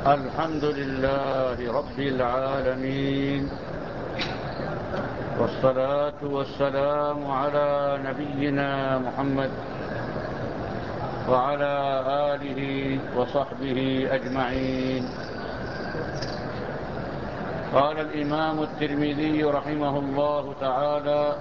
الحمد لله رب العالمين، والصلاة والسلام على نبينا محمد وعلى آله وصحبه أجمعين. قال الإمام الترمذي رحمه الله تعالى: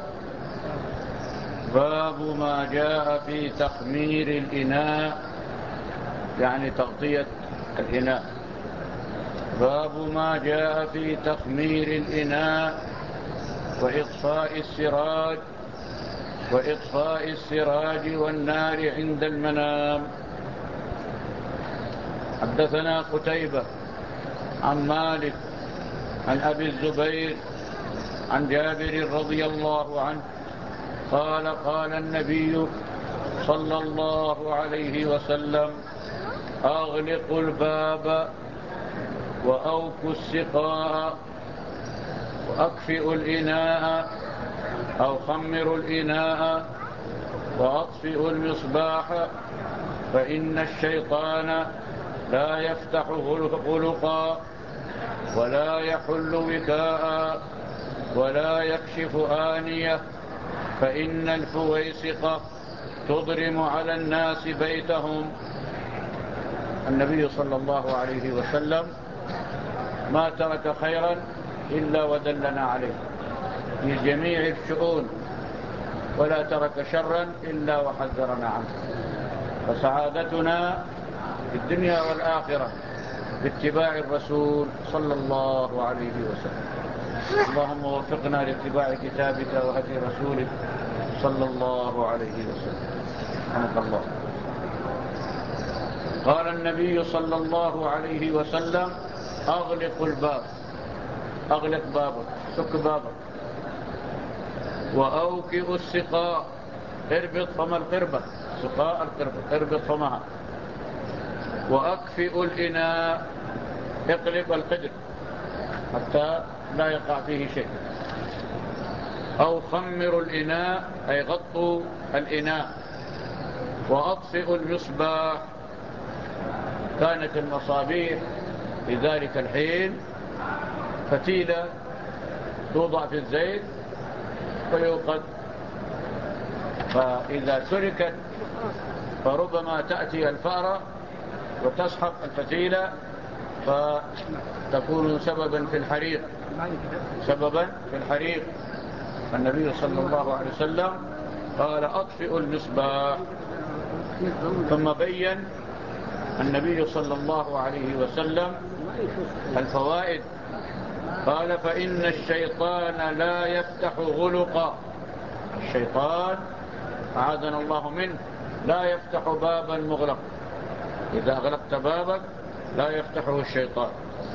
باب ما جاء في تخمير الإناء، يعني تغطية الإناء. باب ما جاء في تخمير الإناء وإطفاء السراج والنار عند المنام. حدثنا قتيبة عن مالك عن أبي الزبير عن جابر رضي الله عنه قال: قال النبي صلى الله عليه وسلم: أغلقوا الباب وأوكوا السقاء وأكفئوا الإناء أو خمروا الإناء وأطفئوا المصباح، فإن الشيطان لا يفتح غلقا ولا يحل وكاء ولا يكشف آنية، فإن الفويسق تضرم على الناس بيتهم. النبي صلى الله عليه وسلم ما ترك خيرا إلا ودلنا عليه في جميع الشؤون، ولا ترك شرا إلا وحذرنا عنه. فسعادتنا في الدنيا والآخرة باتباع الرسول صلى الله عليه وسلم. اللهم وفقنا لاتباع كتابك وهدي رسولك صلى الله عليه وسلم. رحمك الله. قال النبي صلى الله عليه وسلم: أغلق الباب، أغلق بابك، سك بابك، وأوكئ السقاء، اربط فم القربة، سقاء القربة اربط فمها، وأكفئ الإناء، اقلب القدر حتى لا يقع فيه شيء، أو خمروا الإناء أي غطوا الإناء، وأطفئوا المصباح. كانت المصابيح في ذلك الحين فتيلة توضع في الزيت ويوقد، فإذا تركت فربما تأتي الفأرة وتسحق الفتيلة فتكون سببا في الحريق. النبي صلى الله عليه وسلم قال: أطفئوا المصباح. ثم بين النبي صلى الله عليه وسلم الفوائد. قال: فإن الشيطان لا يفتح غلقا. الشيطان أعاذنا الله منه لا يفتح بابا مغلق. إذا أغلقت بابك لا يفتحه الشيطان.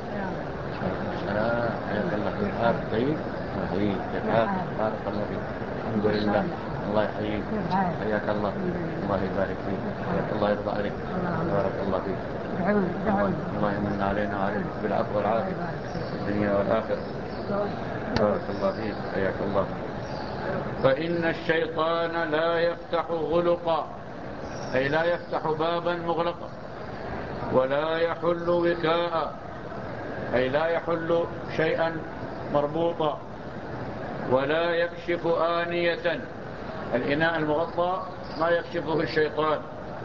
حياك الله فيك. عارف طيب وحييك بارك الله فيك. الحمد لله. الله يحييك. حياك الله. الله يبارك فيك. الله يرضى عليك. بارك الله فيك. الله يمن علينا وعليك بالعفو والعافية في الدنيا والآخرة. بارك الله فيك. حياك الله. فإن الشيطان لا يفتح غلقا أي لا يفتح بابا مغلقا، ولا يحل وكاء أي لا يحل شيئا مربوطا، ولا يكشف آنية. الإناء المغطى ما يكشفه الشيطان.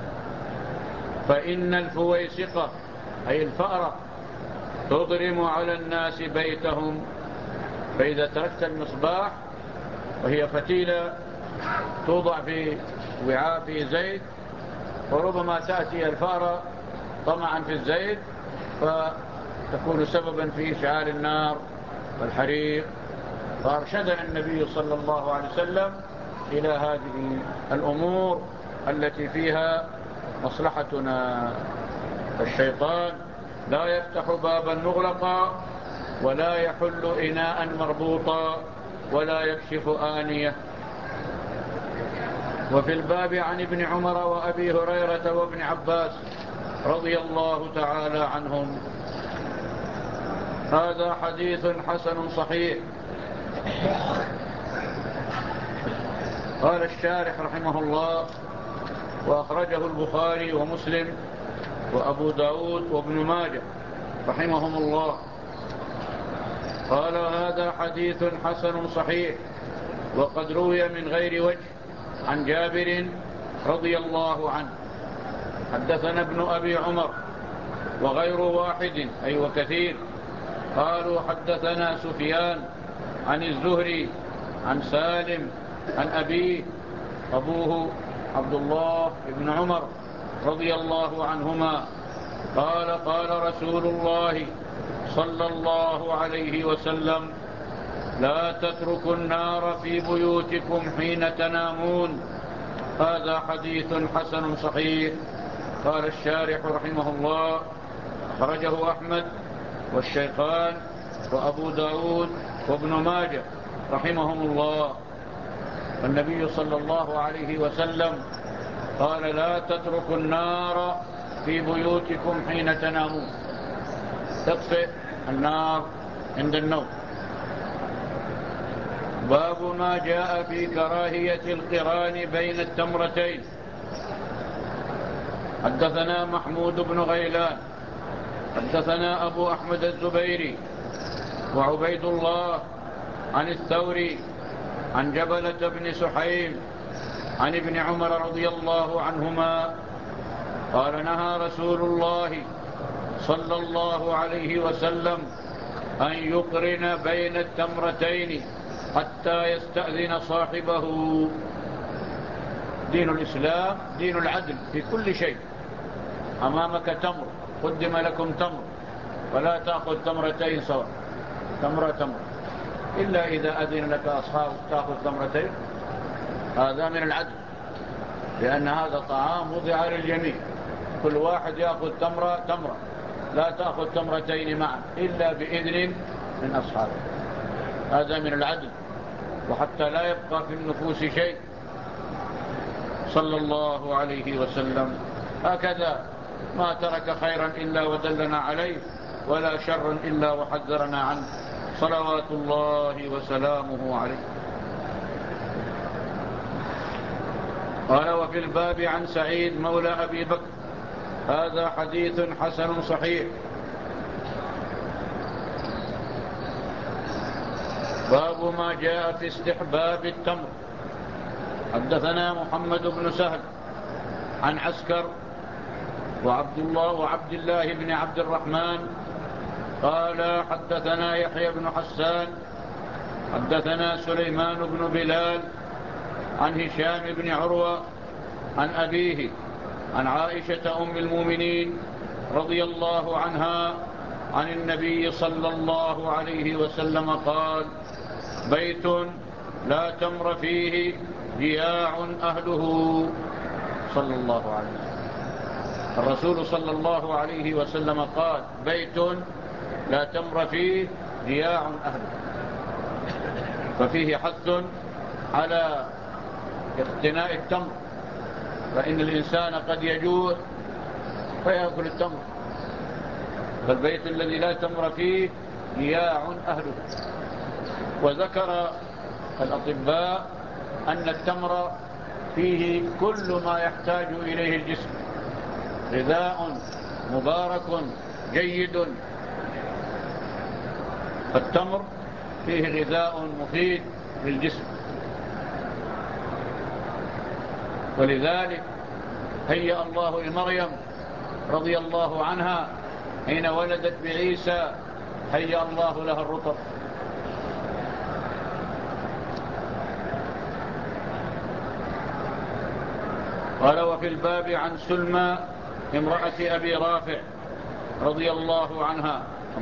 فإن الفويسقة أي الفأرة تضرم على الناس بيتهم. فإذا تركت المصباح وهي فتيلة توضع في وعاء في زيت، وربما تأتي الفأرة طمعا في الزيت فتكون سببا في إشعال النار والحريق. فأرشدنا النبي صلى الله عليه وسلم إلى هذه الأمور التي فيها مصلحتنا. الشيطان لا يفتح بابا مغلقا، ولا يحل إناء مربوطا، ولا يكشف آنية. وفي الباب عن ابن عمر وأبي هريرة وابن عباس رضي الله تعالى عنهم. هذا حديث حسن صحيح. قال الشارح رحمه الله: وأخرجه البخاري ومسلم وأبو داود وابن ماجه رحمهم الله. قال هذا حديث حسن صحيح، وقد روي من غير وجه عن جابر رضي الله عنه. حدثنا ابن أبي عمر وغير واحد أي وكثير قالوا حدثنا سفيان عن الزهري عن سالم عن أبوه عبد الله بن عمر رضي الله عنهما قال قال رسول الله صلى الله عليه وسلم: لا تتركوا النار في بيوتكم حين تنامون. هذا حديث حسن صحيح. قال الشارح رحمه الله: أخرجه أحمد والشيخان وأبو داود وابن ماجه رحمهم الله. والنبي صلى الله عليه وسلم قال: لا تتركوا النار في بيوتكم حين تنامون. تطفئ النار عند النوم. باب ما جاء في كراهية القران بين التمرتين. حدثنا محمود بن غيلان حدثنا أبو أحمد الزبيري وعبيد الله عن الثوري عن جبلة بن سحيم عن ابن عمر رضي الله عنهما قال: نهى رسول الله صلى الله عليه وسلم أن يقرن بين التمرتين حتى يستأذن صاحبه. دين الإسلام دين العدل في كل شيء. أمامك تمر، قدم لكم تمر، ولا تأخذ تمرتين سواء، تمرة إلا إذا أذن لك أصحابك تأخذ تمرتين. هذا من العدل، لأن هذا طعام وضع للجميع، كل واحد يأخذ تمرة، لا تأخذ تمرتين معا إلا بإذن من أصحابه. هذا من العدل، وحتى لا يبقى في النفوس شيء صلى الله عليه وسلم. هكذا ما ترك خيرا إلا ودلنا عليه، ولا شر إلا وحذرنا عنه، صلوات الله وسلامه عليه. قال: وفي الباب عن سعيد مولى أبي بكر. هذا حديث حسن صحيح. باب ما جاء في استحباب التمر. حدثنا محمد بن سهل عن عسكر وعبد الله بن عبد الرحمن قال: حدثنا يحيى بن حسان حدثنا سليمان بن بلال عن هشام بن عروة عن أبيه عن عائشة أم المؤمنين رضي الله عنها عن النبي صلى الله عليه وسلم قال: بيت لا تمر فيه جياع أهله. صلى الله عليه وسلم. الرسول صلى الله عليه وسلم قال: بيت لا تمر فيه جياع أهله. ففيه حث على اقتناء التمر، فإن الإنسان قد يجوع فيأكل التمر. فالبيت الذي لا تمر فيه جياع أهله. وذكر الأطباء أن التمر فيه كل ما يحتاج إليه الجسم، غذاء مبارك جيد. فالتمر فيه غذاء مفيد للجسم، ولذلك هيأ الله لمريم رضي الله عنها حين ولدت بعيسى، هيأ الله لها الرطب. قال: وفي الباب عن سلمى امرأة أبي رافع رضي الله عنها.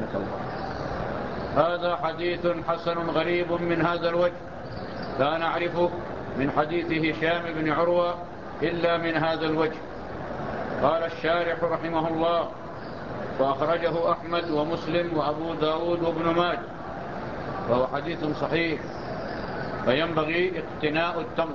هذا حديث حسن غريب من هذا الوجه، لا نعرفه من حديث هشام بن عروة إلا من هذا الوجه. قال الشارح رحمه الله: وأخرجه أحمد ومسلم وأبو داود وابن ماجه، وهو حديث صحيح، فينبغي اقتناء التمر.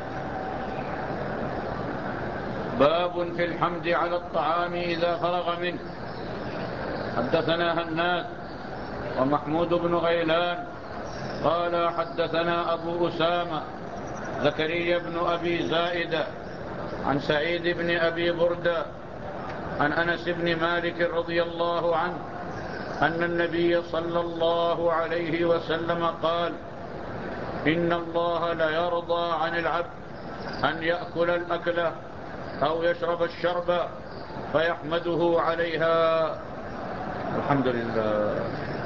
باب في الحمد على الطعام إذا فرغ منه. حدثنا هناد ومحمود بن غيلان قال: حدثنا أبو أسامة زكريا بن أبي زائدة عن سعيد بن أبي بردة عن أنس بن مالك رضي الله عنه أن النبي صلى الله عليه وسلم قال: إن الله ليرضى عن العبد أن يأكل الأكلة أو يشرب الشرب فيحمده عليها. الحمد لله.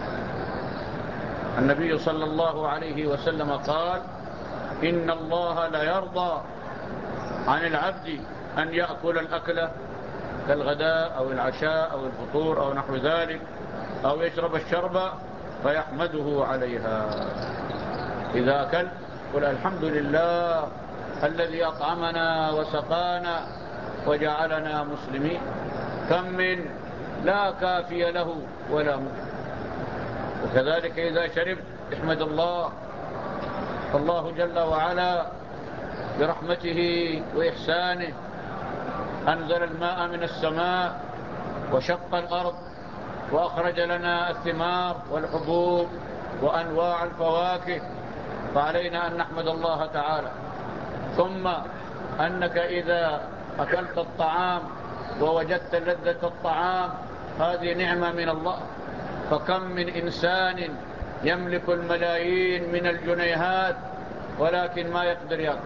النبي صلى الله عليه وسلم قال: إن الله ليرضى عن العبد أن يأكل الأكلة كالغداء أو العشاء أو الفطور أو نحو ذلك، أو يشرب الشرب فيحمده عليها. إذا أكل قل: الحمد لله الذي أطعمنا وسقانا وجعلنا مسلمين. كم من لا كافي له ولا مكفي. وكذلك إذا شربت احمد الله. الله جل وعلا برحمته وإحسانه أنزل الماء من السماء وشق الأرض وأخرج لنا الثمار والحبوب وأنواع الفواكه، فعلينا أن نحمد الله تعالى. ثم أنك إذا أكلت الطعام ووجدت لذة الطعام، هذه نعمة من الله. فكم من إنسان يملك الملايين من الجنيهات ولكن ما يقدر يأكل.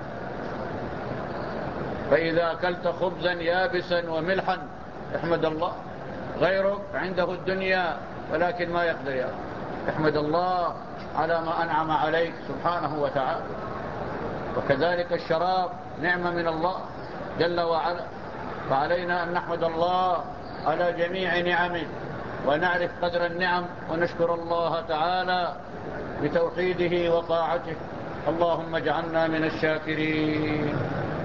فإذا أكلت خبزا يابسا وملحا احمد الله. غيرك عنده الدنيا ولكن ما يقدر يأكل، احمد الله على ما أنعم عليك سبحانه وتعالى. وكذلك الشراب نعمة من الله جل وعلا، فعلينا أن نحمد الله على جميع نعمه ونعرف قدر النعم ونشكر الله تعالى بتوحيده وطاعته. اللهم اجعلنا من الشاكرين.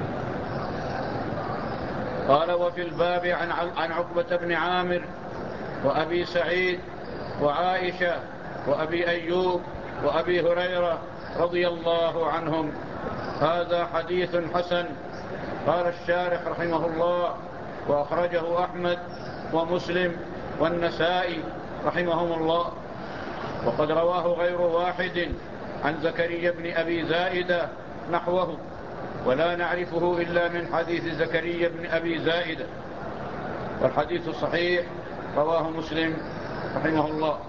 قال: وفي الباب عن عقبة بن عامر وأبي سعيد وعائشة وأبي أيوب وأبي هريرة رضي الله عنهم. هذا حديث حسن. قال الشارح رحمه الله: وأخرجه أحمد ومسلم والنسائي رحمهم الله. وقد رواه غير واحد عن زكريا بن أبي زائدة نحوه، ولا نعرفه إلا من حديث زكريا بن أبي زائدة، والحديث صحيح رواه مسلم رحمه الله.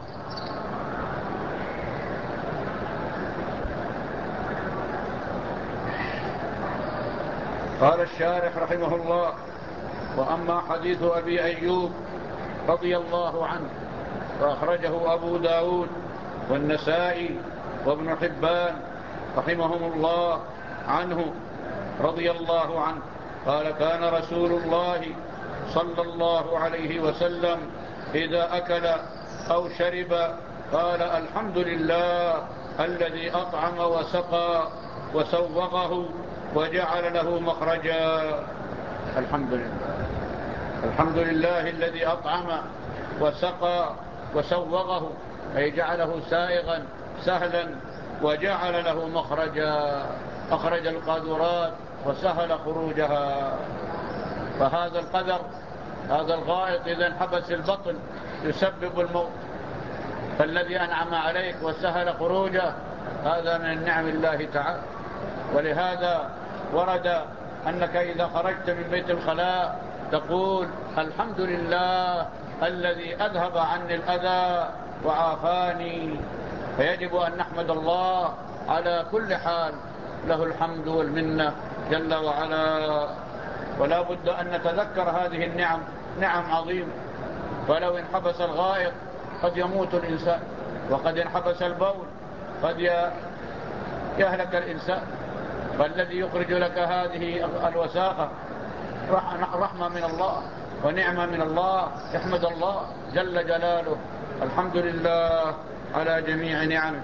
قال الشارح رحمه الله: وأما حديث أبي أيوب رضي الله عنه فأخرجه أبو داود والنسائي وابن حبان رحمهم الله عنه رضي الله عنه قال: كان رسول الله صلى الله عليه وسلم إذا أكل أو شرب قال: الحمد لله الذي أطعم وسقى وسوغه وجعل له مخرجا. الحمد لله. الحمد لله الذي أطعم وسقى وسوغه، أي جعله سائغا سهلا وجعل له مخرجا، أخرج القاذورات وسهل خروجها. فهذا القدر، هذا الغائط إذا انحبس البطن يسبب الموت، فالذي أنعم عليك وسهل خروجه هذا من نعم الله تعالى. ولهذا ورد أنك إذا خرجت من بيت الخلاء تقول: الحمد لله الذي أذهب عني الأذى وعافاني. فيجب أن نحمد الله على كل حال، له الحمد والمنة جل وعلا. ولا بد أن نتذكر هذه النعم، نعم عظيمة. فلو انحبس الغائط قد يموت الإنسان، وقد انحبس البول قد يهلك الإنسان. فالذي يخرج لك هذه الوساخة رحمة من الله ونعمة من الله. احمد الله جل جلاله. الحمد لله على جميع نعمه.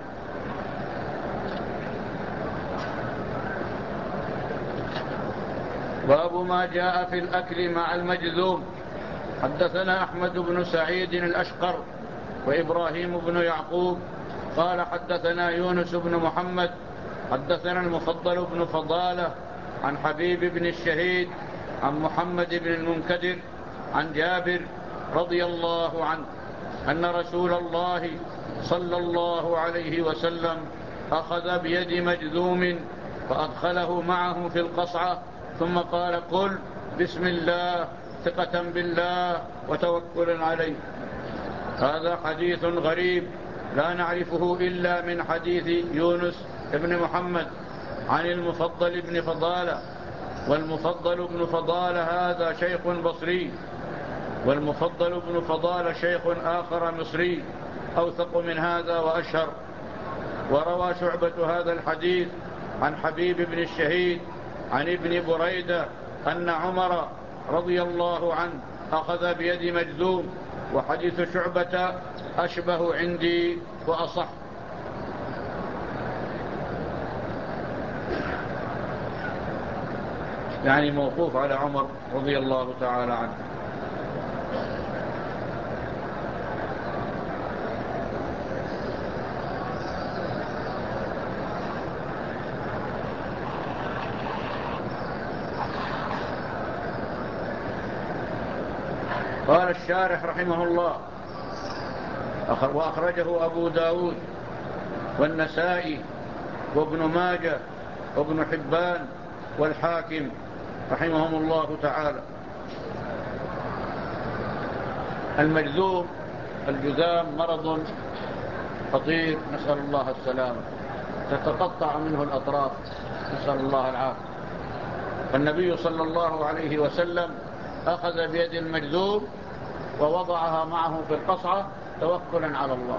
باب ما جاء في الأكل مع المجذوم. حدثنا أحمد بن سعيد الأشقر وإبراهيم بن يعقوب قال: حدثنا يونس بن محمد حدثنا المفضل بن فضالة عن حبيب بن الشهيد عن محمد بن المنكدر عن جابر رضي الله عنه أن رسول الله صلى الله عليه وسلم أخذ بيد مجذوم فأدخله معه في القصعة ثم قال: قل بسم الله ثقة بالله وتوكل عليه. هذا حديث غريب لا نعرفه إلا من حديث يونس بن محمد عن المفضل بن فضالة. والمفضل بن فضالة هذا شيخ بصري، والمفضل بن فضالة شيخ آخر مصري أوثق من هذا وأشهر. وروى شعبة هذا الحديث عن حبيب بن الشهيد عن ابن بريدة أن عمر رضي الله عنه أخذ بيد مجذوم. وحديث شعبة أشبه عندي وأصح. يعني موقوف على عمر رضي الله تعالى عنه. قال الشارح رحمه الله: وأخرجه أبو داود والنسائي وابن ماجه وابن حبان والحاكم رحمهم الله تعالى. المجذوم الجذام مرض خطير، نسأل الله السلامة، تتقطع منه الأطراف، نسأل الله العافية. فالنبي صلى الله عليه وسلم أخذ بيد المجذوم ووضعها معه في القصعة توكلا على الله.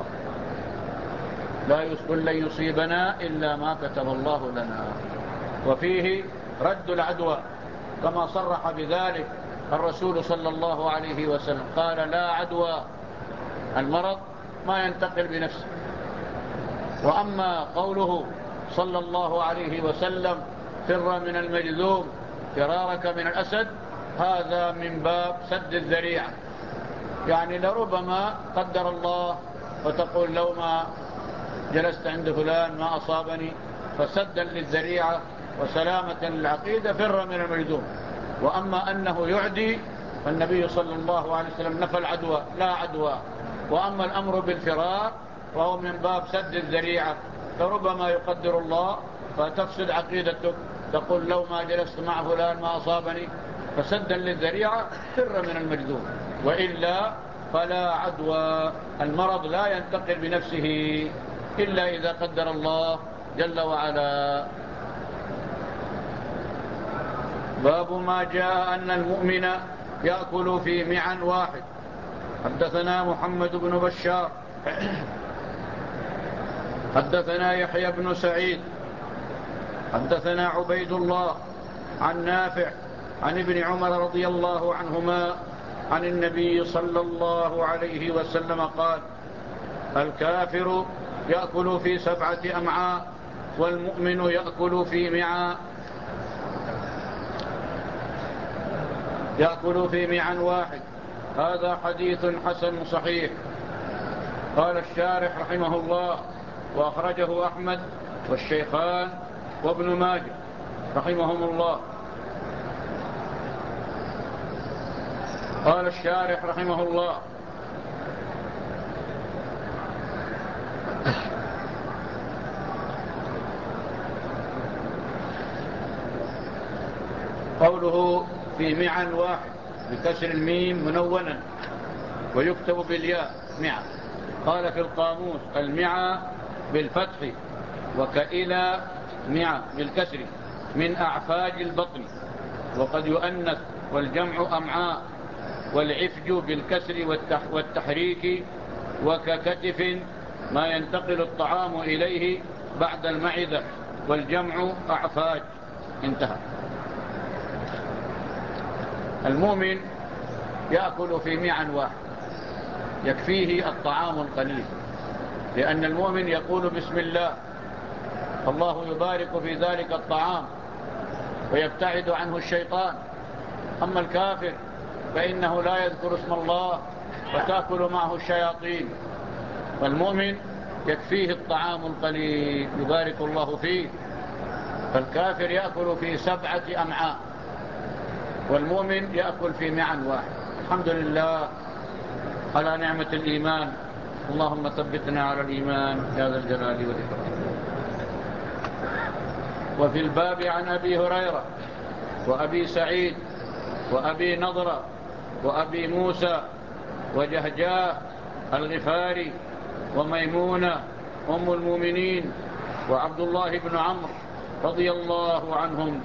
لا لن يصيبنا إلا ما كتب الله لنا. وفيه رد العدوى كما صرح بذلك الرسول صلى الله عليه وسلم، قال: لا عدوى، المرض ما ينتقل بنفسه. وأما قوله صلى الله عليه وسلم: فر من المجذوم فرارك من الأسد، هذا من باب سد الذريعة. يعني لربما قدر الله وتقول لو ما جلست عند فلان ما أصابني، فسدا للذريعة وسلامة للعقيدة فر من المجذوم. وأما أنه يعدي فالنبي صلى الله عليه وسلم نفى العدوى، لا عدوى. وأما الأمر بالفرار وهو من باب سد الذريعة، فربما يقدر الله فتفسد عقيدتك، تقول لو ما جلست مع فلان ما أصابني، فسدا للذريعة فر من المجذوم. وإلا فلا عدوى، المرض لا ينتقل بنفسه إلا إذا قدر الله جل وعلا. باب ما جاء أن المؤمن يأكل في معا واحد. حدثنا محمد بن بشار حدثنا يحيى بن سعيد حدثنا عبيد الله عن نافع عن ابن عمر رضي الله عنهما عن النبي صلى الله عليه وسلم قال: الكافر يأكل في 7 أمعاء والمؤمن يأكل في معا واحد. هذا حديث حسن صحيح. قال الشارح رحمه الله: وأخرجه أحمد والشيخان وابن ماجه رحمهم الله. قال الشارح رحمه الله: قوله في معا واحد بكسر الميم منونا ويكتب بالياء معا. قال في القاموس: المعا بالفتح وكإلى معا بالكسر من أعفاج البطن، وقد يؤنث والجمع أمعاء، والعفج بالكسر والتحريك، وككتف ما ينتقل الطعام إليه بعد المعدة، والجمع أعفاج. انتهى. المؤمن يأكل في معا واحد، يكفيه الطعام القليل، لأن المؤمن يقول بسم الله، الله يبارك في ذلك الطعام ويبتعد عنه الشيطان. أما الكافر فإنه لا يذكر اسم الله وتأكل معه الشياطين. والمؤمن يكفيه الطعام القليل يبارك الله فيه. فالكافر يأكل في 7 أمعاء والمؤمن يأكل في معا واحد. الحمد لله على نعمة الإيمان، اللهم ثبتنا على الإيمان يا ذا الجلال والإكرام. وفي الباب عن أبي هريرة وأبي سعيد وأبي نضرة وأبي موسى وجهجاه الغفاري وميمونة أم المؤمنين وعبد الله بن عمرو رضي الله عنهم.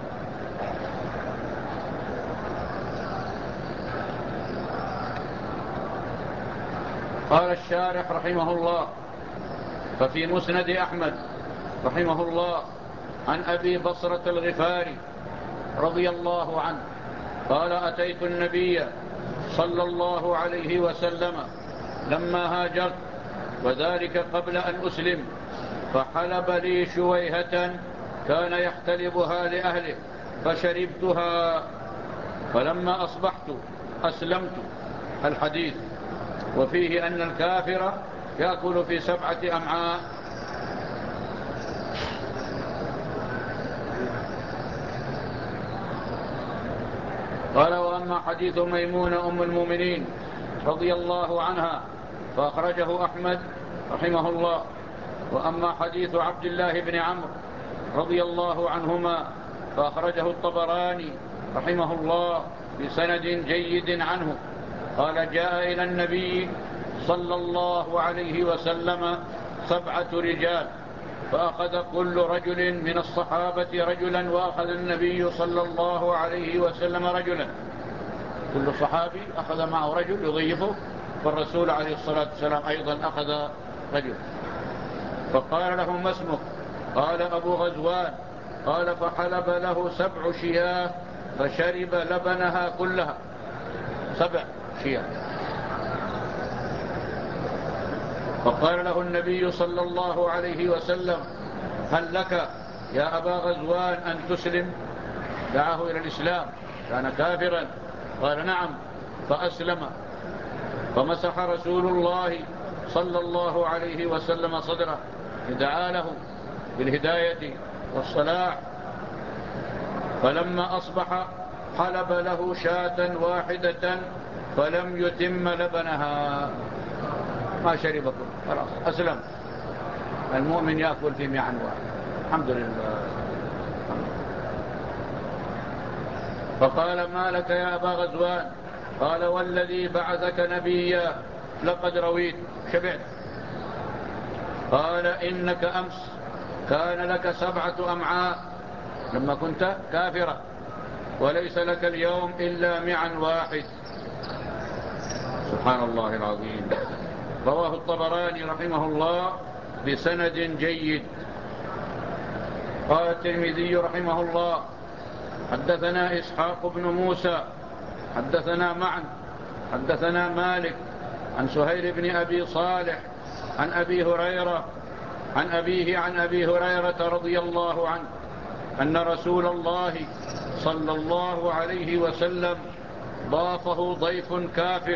قال الشارح رحمه الله: ففي مسند أحمد رحمه الله عن أبي بصرة الغفاري رضي الله عنه قال: أتيت النبي صلى الله عليه وسلم لما هاجرت وذلك قبل أن أسلم، فحلب لي شويهة كان يحتلبها لأهله فشربتها، فلما أصبحت أسلمت. الحديث وفيه أن الكافر يأكل في 7 أمعاء. قال: وأما حديث ميمونة أم المؤمنين رضي الله عنها فأخرجه أحمد رحمه الله. وأما حديث عبد الله بن عمرو رضي الله عنهما فأخرجه الطبراني رحمه الله بسند جيد عنه. قال: جاء إلى النبي صلى الله عليه وسلم 7 رجال، فأخذ كل رجل من الصحابة رجلا، وأخذ النبي صلى الله عليه وسلم رجلا. كل صحابي أخذ معه رجل يضيفه، فالرسول عليه الصلاة والسلام أيضا أخذ رجل. فقال له: ما اسمك؟ قال: أبو غزوان. قال: فحلب له 7 شياه فشرب لبنها كلها. 7 شياه. فقال له النبي صلى الله عليه وسلم: هل لك يا أبا غزوان أن تسلم؟ دعاه إلى الإسلام، كان كافرا. قال: نعم. فأسلم، فمسح رسول الله صلى الله عليه وسلم صدره، دعا له بالهداية والصلاح. فلما أصبح حلب له شاة واحدة فلم يتم لبنها، ما شرب كله، خلاص أسلم. المؤمن يأكل في معن واحد. الحمد لله. فقال: ما لك يا أبا غزوان؟ قال: والذي بعثك نبيا لقد رويت، شبعت. قال: إنك أمس كان لك 7 أمعاء لما كنت كافرا، وليس لك اليوم إلا معن واحد. سبحان الله العظيم. رواه الطبراني رحمه الله بسند جيد. قال الترمذي رحمه الله: حدثنا إسحاق بن موسى حدثنا معن حدثنا مالك عن سهيل بن أبي صالح عن أبي هريرة عن أبيه عن أبي هريرة رضي الله عنه أن رسول الله صلى الله عليه وسلم ضافه ضيف كافر،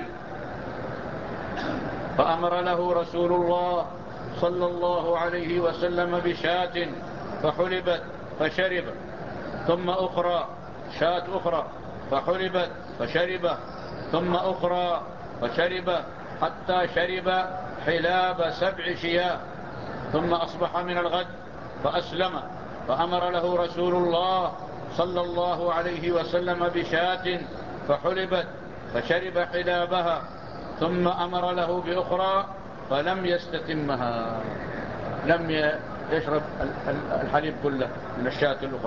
فأمر له رسول الله صلى الله عليه وسلم بشاة فحلبت فشرب، ثم أخرى شاة أخرى فحلبت فشرب، ثم أخرى فشرب، حتى شرب حلاب 7 شياه. ثم أصبح من الغد فأسلم، فأمر له رسول الله صلى الله عليه وسلم بشاة فحلبت فشرب حلابها، ثم أمر له بأخرى فلم يستتمها، لم يشرب الحليب كله من الشاة الأخرى.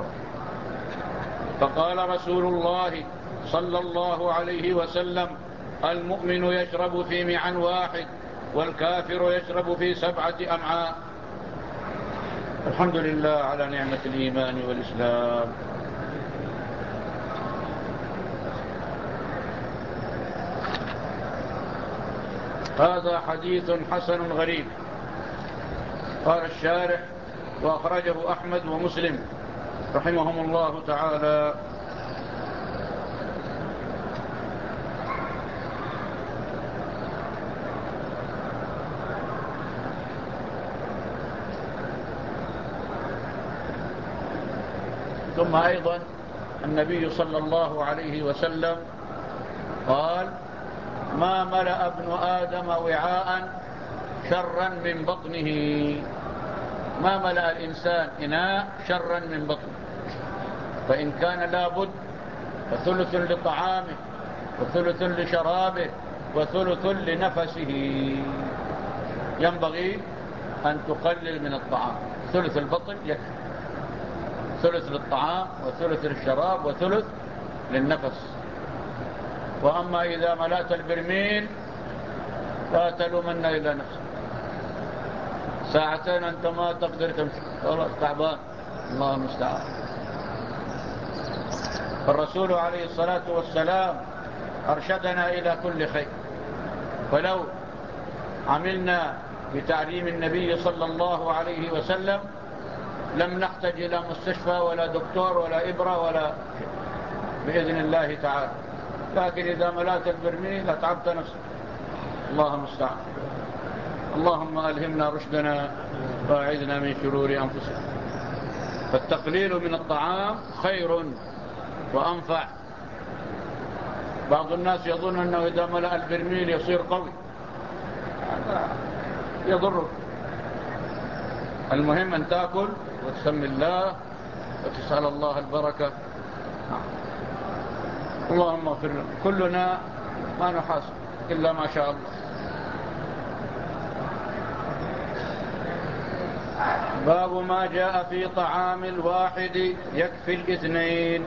فقال رسول الله صلى الله عليه وسلم: المؤمن يشرب في معن واحد، والكافر يشرب في 7 أمعاء. الحمد لله على نعمة الإيمان والإسلام. هذا حديث حسن غريب. قال الشارح: وأخرجه أحمد ومسلم رحمهم الله تعالى. ثم أيضا النبي صلى الله عليه وسلم قال: ما ملأ ابن آدم وعاء شرا من بطنه. ما ملأ الإنسان إناء شرا من بطنه، فإن كان لابد فثلث لطعامه وثلث لشرابه وثلث لنفسه. ينبغي أن تقلل من الطعام، ثلث البطن يكفي، ثلث للطعام وثلث للشراب وثلث للنفس. وأما إذا ملأت البرميل لا تلومن إلى نفسك، ساعتين أنت ما تقدر تمشي، خلاص تعبان، الله المستعان. فالرسول عليه الصلاة والسلام أرشدنا إلى كل خير، ولو عملنا بتعليم النبي صلى الله عليه وسلم لم نحتاج إلى مستشفى ولا دكتور ولا إبرة ولا شيء بإذن الله تعالى. لكن إذا ملأت البرميل أتعبت نفسك، الله المستعان. اللهم ألهمنا رشدنا وأعذنا من شرور أنفسنا. فالتقليل من الطعام خير وأنفع. بعض الناس يظن أنه إذا ملأ البرميل يصير قوي، يضرك. المهم أن تأكل وتسمي الله وتسأل الله البركة. اللهم اغفر لنا، كلنا ما نحاسب إلا ما شاء الله. باب ما جاء في طعام الواحد يكفي الاثنين.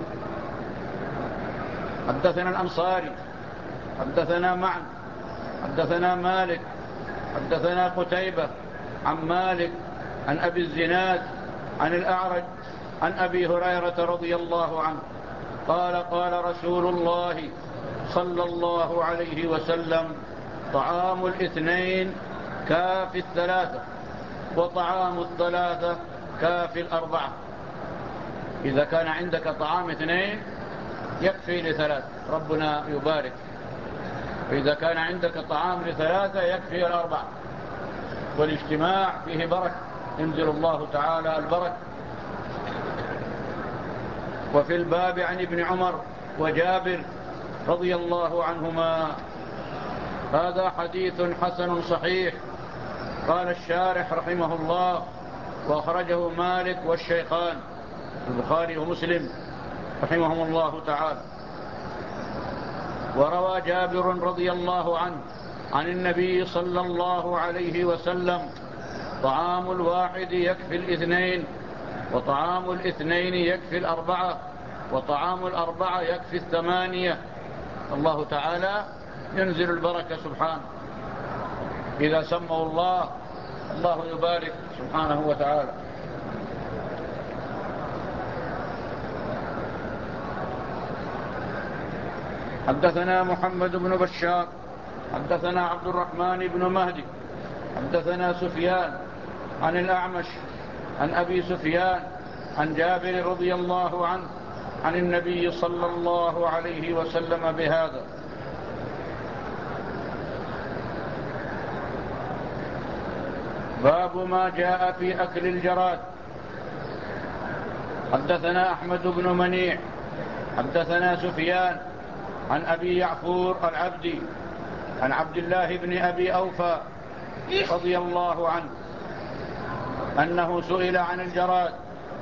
حدثنا الأنصاري حدثنا معن حدثنا مالك حدثنا قتيبة عن مالك عن أبي الزناد عن الأعرج عن أبي هريرة رضي الله عنه قال قال رسول الله صلى الله عليه وسلم: طعام الاثنين كافي الثلاثة، وطعام الثلاثة كافي الأربعة. إذا كان عندك طعام اثنين يكفي لثلاثة، ربنا يبارك. وإذا كان عندك طعام لثلاثة يكفي الأربعة. والاجتماع فيه بركة، ينزل الله تعالى البركة. وفي الباب عن ابن عمر وجابر رضي الله عنهما. هذا حديث حسن صحيح. قال الشارح رحمه الله: وأخرجه مالك والشيخان البخاري ومسلم رحمهم الله تعالى. وروى جابر رضي الله عنه عن النبي صلى الله عليه وسلم: طعام الواحد يكفي الاثنين، وطعام الاثنين يكفي الأربعة، وطعام الأربعة يكفي الثمانية. الله تعالى ينزل البركة سبحانه. إذا سموا الله الله يبارك سبحانه وتعالى. حدثنا محمد بن بشار حدثنا عبد الرحمن بن مهدي حدثنا سفيان عن الأعمش عن أبي سفيان عن جابر رضي الله عنه عن النبي صلى الله عليه وسلم بهذا. باب ما جاء في أكل الجراد. حدثنا أحمد بن منيع حدثنا سفيان عن أبي يعفور العبدي عن عبد الله بن أبي أوفى رضي الله عنه أنه سئل عن الجراد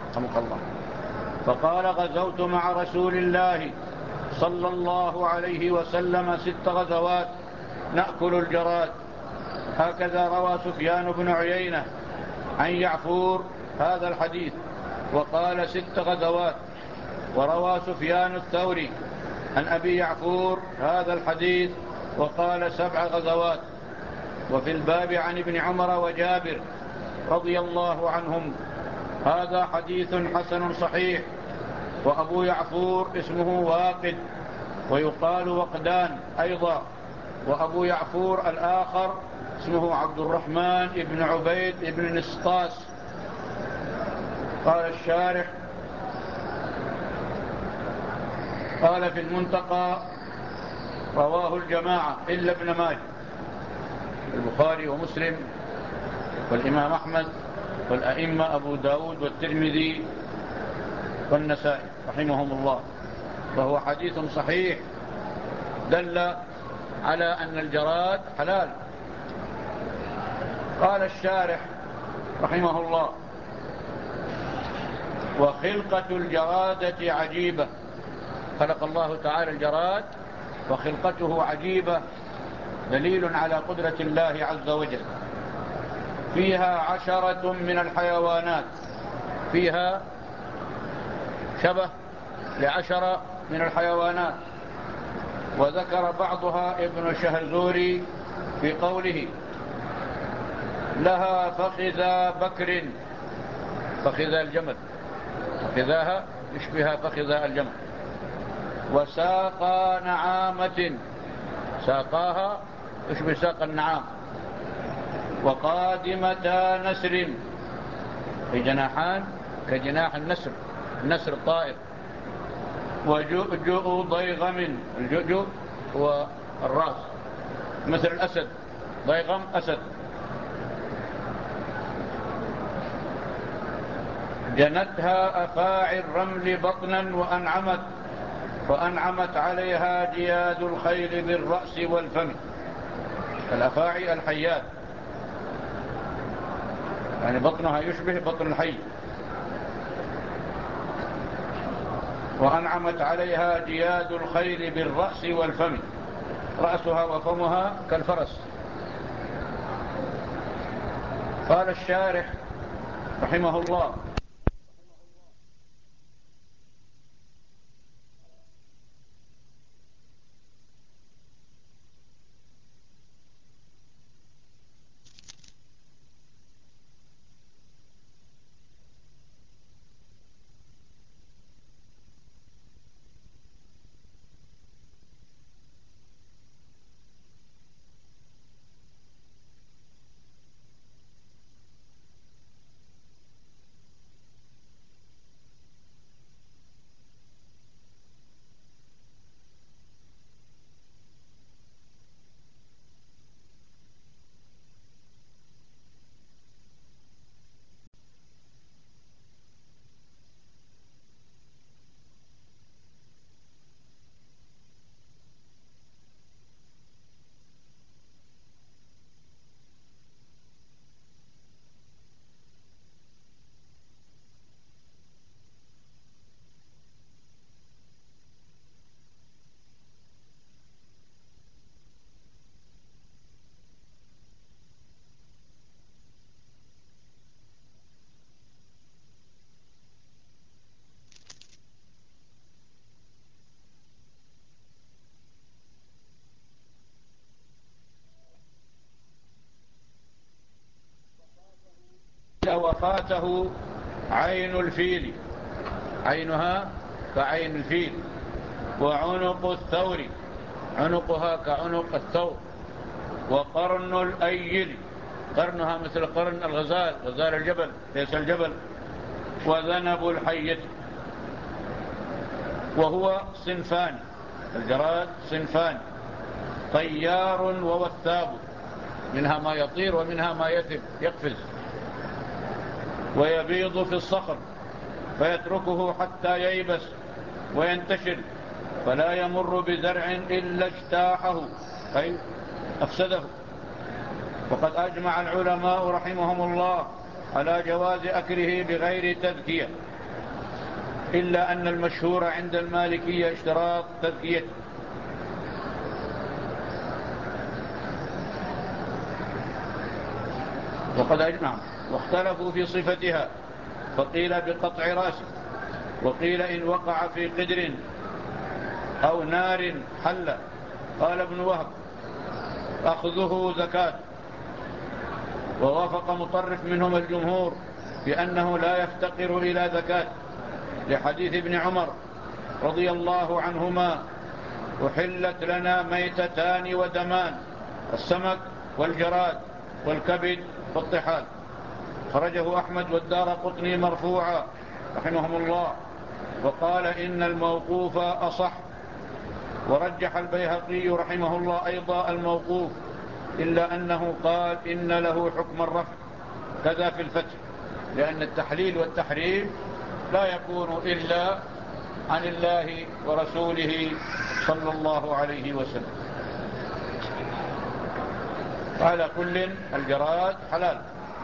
فقال: غزوت مع رسول الله صلى الله عليه وسلم 6 غزوات نأكل الجراد. هكذا روى سفيان بن عيينة عن يعفور هذا الحديث وقال 6 غزوات. وروى سفيان الثوري عن أبي يعفور هذا الحديث وقال 7 غزوات. وفي الباب عن ابن عمر وجابر رضي الله عنهم. هذا حديث حسن صحيح. وأبو يعفور اسمه واقد ويقال وقدان أيضا. وأبو يعفور الآخر اسمه عبد الرحمن بن عبيد بن نسطاس. قال الشارح: قال في المنتقى: رواه الجماعة إلا ابن ماجه، البخاري ومسلم والإمام أحمد والأئمة أبو داود والترمذي والنسائي رحمهم الله. فهو حديث صحيح دل على أن الجراد حلال. قال الشارح رحمه الله: وخلقة الجرادة عجيبة. خلق الله تعالى الجراد وخلقته عجيبة، دليل على قدرة الله عز وجل. فيها 10 من الحيوانات، فيها شبه ل10 من الحيوانات. وذكر بعضها ابن شهرزوري في قوله: لها فخذا بكر، فخذا الجمل، فخذاها يشبه فخذا الجمل. وساقا نعامة، ساقاها يشبه ساق النعام. وقادمتا نسر، في جناحان كجناح النسر، النسر الطائر. وجؤجؤ ضيغم، الجؤجؤ هو الرأس مثل الأسد، ضيغم أسد. جنتها أفاعي الرمل بطنا وأنعمت عليها جياد الخيل بالرأس والفم. الأفاعي الحيات، يعني بطنها يشبه بطن الحي. وأنعمت عليها جياد الخيل بالرأس والفم، رأسها وفمها كالفرس. قال الشارح رحمه الله: وفاته عين الفيل، عينها كعين الفيل. وعنق الثور، عنقها كعنق الثور. وقرن الأيل، قرنها مثل قرن الغزال، غزال الجبل ليس الجبل. وذنب الحية. وهو صنفان، الجراد صنفان: طيار ووثاب، منها ما يطير ومنها ما يقفز. ويبيض في الصخر فيتركه حتى ييبس وينتشر، فلا يمر بزرع إلا اجتاحه أي أفسده. وقد أجمع العلماء رحمهم الله على جواز أكله بغير تذكية، إلا أن المشهور عند المالكية اشتراط تذكيته. وقد أجمع واختلفوا في صفتها، فقيل بقطع رأسه، وقيل إن وقع في قدر أو نار حل. قال ابن وهب: أخذه زكاة. ووافق مطرف منهم الجمهور بأنه لا يفتقر إلى زكاة، لحديث ابن عمر رضي الله عنهما: أحلت لنا ميتتان ودمان، السمك والجراد والكبد والطحال. خرجه أحمد والدارقطني مرفوعا رحمهم الله، وقال إن الموقوف أصح. ورجح البيهقي رحمه الله أيضا الموقوف، إلا أنه قال إن له حكم الرفع، كذا في الفتح، لأن التحليل والتحريم لا يكون إلا عن الله ورسوله صلى الله عليه وسلم. على كل الجراد حلال.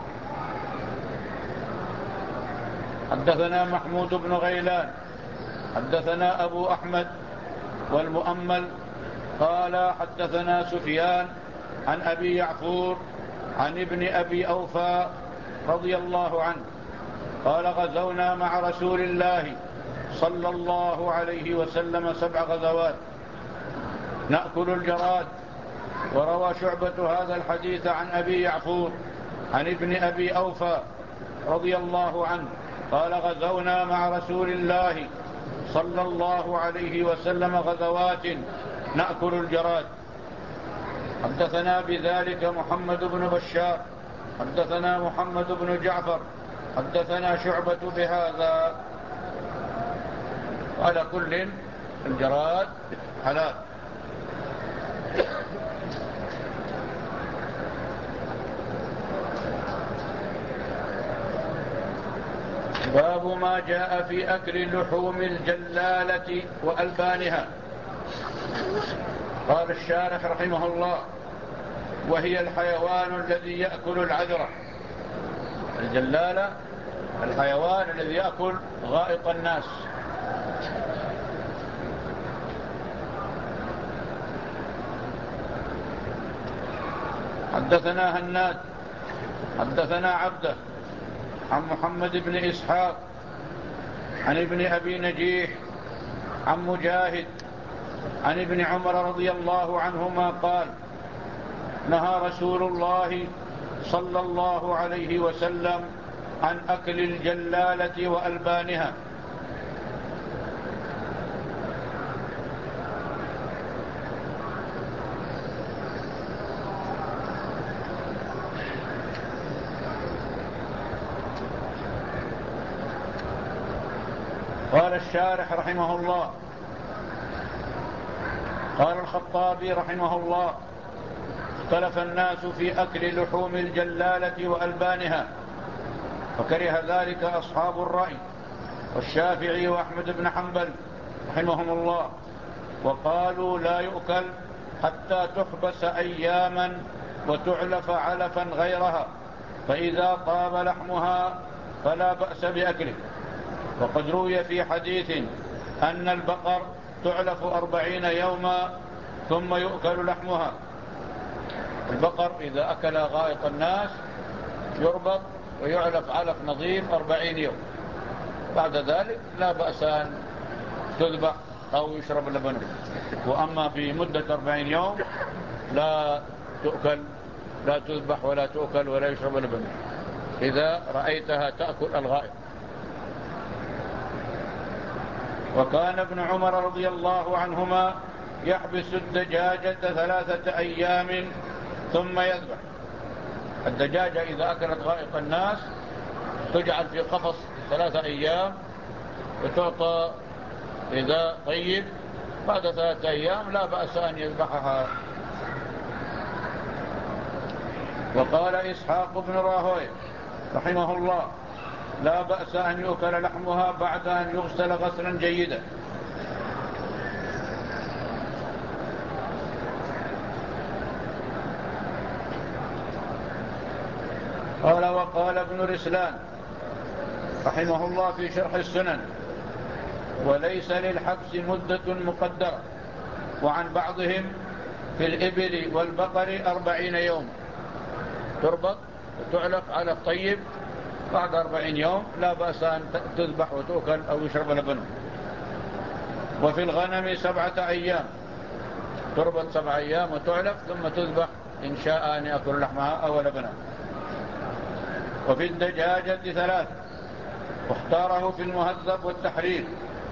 حدثنا محمود بن غيلان حدثنا أبو أحمد والمؤمل قال حدثنا سفيان عن أبي يعفور عن ابن أبي أوفى رضي الله عنه قال غزونا مع رسول الله صلى الله عليه وسلم 7 غزوات نأكل الجراد. وروى شعبة هذا الحديث عن أبي يعفور عن ابن أبي أوفى رضي الله عنه قال غزونا مع رسول الله صلى الله عليه وسلم غزوات نأكل الجراد. حدثنا بذلك محمد بن بشار حدثنا محمد بن جعفر حدثنا شعبة بهذا. على كل الجراد حلال. باب ما جاء في أكل لحوم الجلالة وألبانها. قال الشارح رحمه الله: وهي الحيوان الذي يأكل العذرة. الجلالة الحيوان الذي يأكل غائط الناس. حدثنا هناد حدثنا عبده عن محمد بن إسحاق عن ابن أبي نجيح عن مجاهد عن ابن عمر رضي الله عنهما قال: نهى رسول الله صلى الله عليه وسلم عن أكل الجلالة وألبانها. قال الشارح رحمه الله: قال الخطابي رحمه الله: اختلف الناس في أكل لحوم الجلالة وألبانها، فكره ذلك أصحاب الرأي والشافعي وأحمد بن حنبل رحمهم الله، وقالوا لا يؤكل حتى تحبس أياما وتعلف علفا غيرها، فإذا طاب لحمها فلا بأس بأكله. وقد روي في حديث أن البقر تعلف 40 يوما ثم يؤكل لحمها. البقر إذا أكل غائط الناس يربط ويعلف علف نظيف 40 يوم، بعد ذلك لا بأس أن تذبح أو يشرب لبنه. وأما في مدة 40 يوم لا تؤكل، لا تذبح ولا تؤكل ولا يشرب لبنه إذا رأيتها تأكل الغائط. وكان ابن عمر رضي الله عنهما يحبس الدجاجة 3 أيام ثم يذبح. الدجاجة إذا أكلت غائط الناس تجعل في قفص 3 أيام وتعطى غذاء طيب، بعد 3 أيام لا بأس أن يذبحها. وقال إسحاق بن راهويه رحمه الله: لا بأس أن يؤكل لحمها بعد أن يغسل غسلا جيدا. قال: وقال ابن رسلان رحمه الله في شرح السنن: وليس للحبس مدة مقدرة. وعن بعضهم في الإبل والبقر 40 يوم تربط وتعلق على الطيب، بعد 40 يوم لا بأس أن تذبح وتؤكل أو يشرب لبنه. وفي الغنم 7 أيام تربط 7 أيام وتعلق ثم تذبح إن شاء أن يأكل لحمها أو لبنها. وفي الدجاجة 3، واختاره في المهذب والتحرير.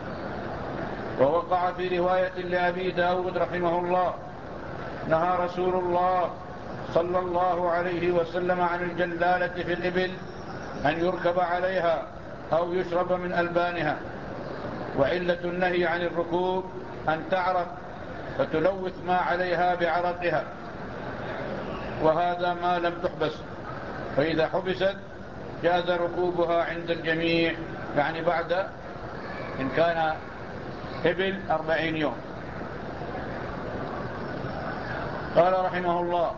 ووقع في رواية لأبي داود رحمه الله: نهى رسول الله صلى الله عليه وسلم عن الجلالة في الإبل أن يركب عليها أو يشرب من ألبانها. وعلة النهي عن الركوب أن تعرق فتلوث ما عليها بعرقها، وهذا ما لم تحبس، فإذا حبست جاز ركوبها عند الجميع، يعني بعد إن كان إبل 40 يوم. قال رحمه الله: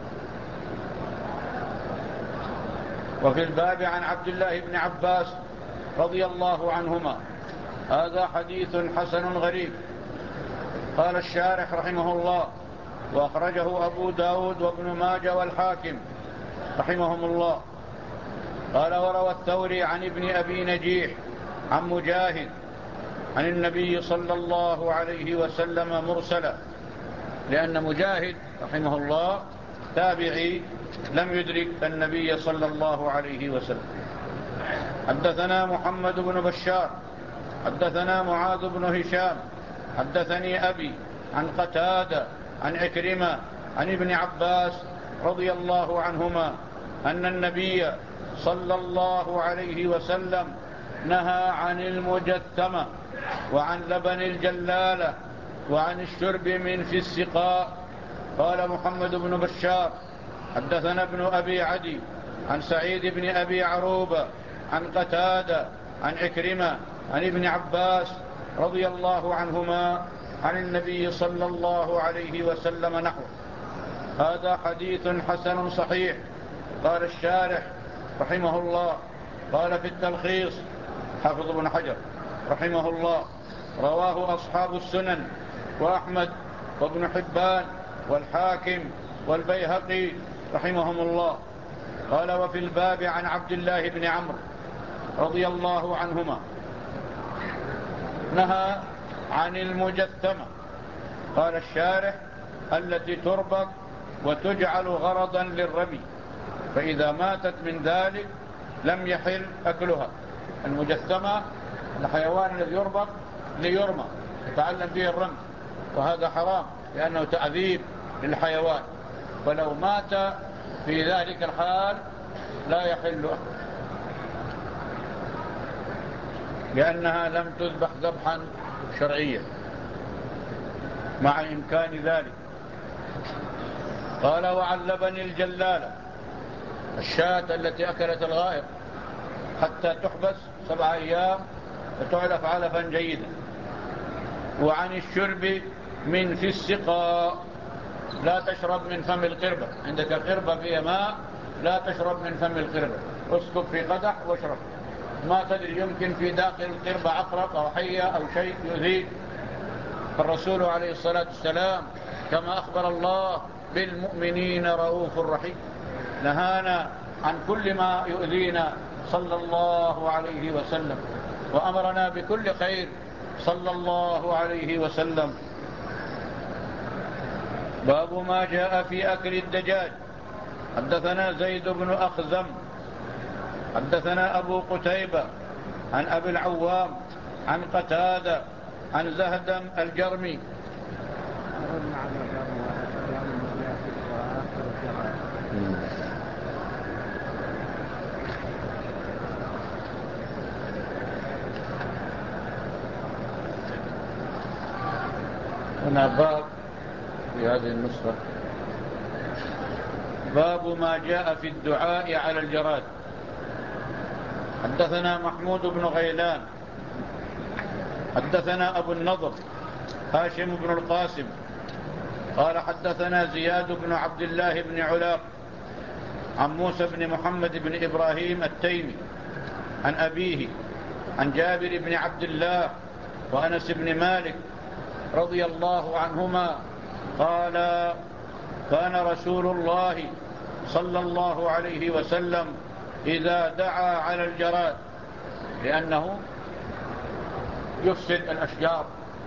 وفي الباب عن عبد الله بن عباس رضي الله عنهما. هذا حديث حسن غريب. قال الشارح رحمه الله: وأخرجه أبو داود وابن ماجه والحاكم رحمهم الله. قال وروى الثوري عن ابن أبي نجيح عن مجاهد عن النبي صلى الله عليه وسلم مرسلا، لأن مجاهد رحمه الله تابعي لم يدرك النبي صلى الله عليه وسلم. حدثنا محمد بن بشار حدثنا معاذ بن هشام حدثني أبي عن قتادة عن عكرمة عن ابن عباس رضي الله عنهما أن النبي صلى الله عليه وسلم نهى عن المجتمة وعن لبن الجلالة وعن الشرب من في السقاء. قال محمد بن بشار حدثنا ابن أبي عدي عن سعيد بن أبي عروبة عن قتادة عن عكرمة عن ابن عباس رضي الله عنهما عن النبي صلى الله عليه وسلم نحوه. هذا حديث حسن صحيح. قال الشارح رحمه الله قال في التلخيص حافظ ابن حجر رحمه الله رواه أصحاب السنن وأحمد وابن حبان والحاكم والبيهقي رحمهم الله. قال وفي الباب عن عبد الله بن عمرو رضي الله عنهما نهى عن المجثمة. قال الشارح التي تربط وتجعل غرضا للرمي، فإذا ماتت من ذلك لم يحل أكلها. المجثمة الحيوان الذي يربط ليرمى يتعلم فيه الرمي، وهذا حرام لأنه تعذيب للحيوان، ولو مات في ذلك الحال لا يحل أكله لأنها لم تذبح ذبحا شرعيا مع إمكان ذلك. قال وعن لبن الجلالة الشاة التي أكلت الغائب حتى تحبس 7 أيام وتعلف علفا جيدا. وعن الشرب من في السقاء لا تشرب من فم القربة، عندك قربة فيها ماء لا تشرب من فم القربة، اسكب في قدح واشرب، ما تدري يمكن في داخل القربة عقرب أو حية أو شيء يؤذيك. فالرسول عليه الصلاة والسلام كما أخبر الله بالمؤمنين رؤوف رحيم نهانا عن كل ما يؤذينا صلى الله عليه وسلم، وأمرنا بكل خير صلى الله عليه وسلم. باب ما جاء في أكل الدجاج. حدثنا زيد بن أخزم حدثنا أبو قتيبة عن أبي العوام عن قتادة عن زهدم الجرمي هنا باب في هذه النسخة باب ما جاء في الدعاء على الجراد. حدثنا محمود بن غيلان حدثنا أبو النضر هاشم بن القاسم قال حدثنا زياد بن عبد الله بن علاق عن موسى بن محمد بن إبراهيم التيمي عن أبيه عن جابر بن عبد الله وأنس بن مالك رضي الله عنهما قال كان رسول الله صلى الله عليه وسلم إذا دعا على الجراد، لأنه يفسد الأشجار،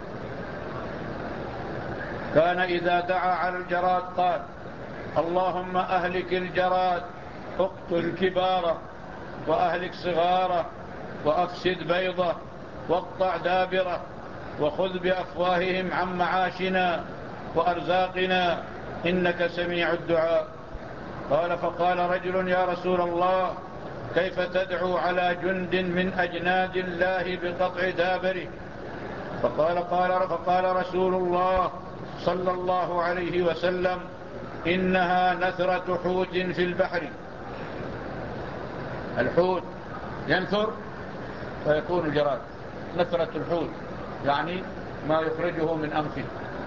كان إذا دعا على الجراد قال اللهم أهلك الجراد اقتل كباره وأهلك صغاره وأفسد بيضه واقطع دابره وخذ بأفواههم عن معاشنا وأرزاقنا إنك سميع الدعاء. قال فقال رجل يا رسول الله كيف تدعو على جند من أجناد الله بقطع دابره؟ فقال رسول الله صلى الله عليه وسلم إنها نثرة حوت في البحر. الحوت ينثر فيكون جراد، نثرة الحوت يعني ما يخرجه من أنفه.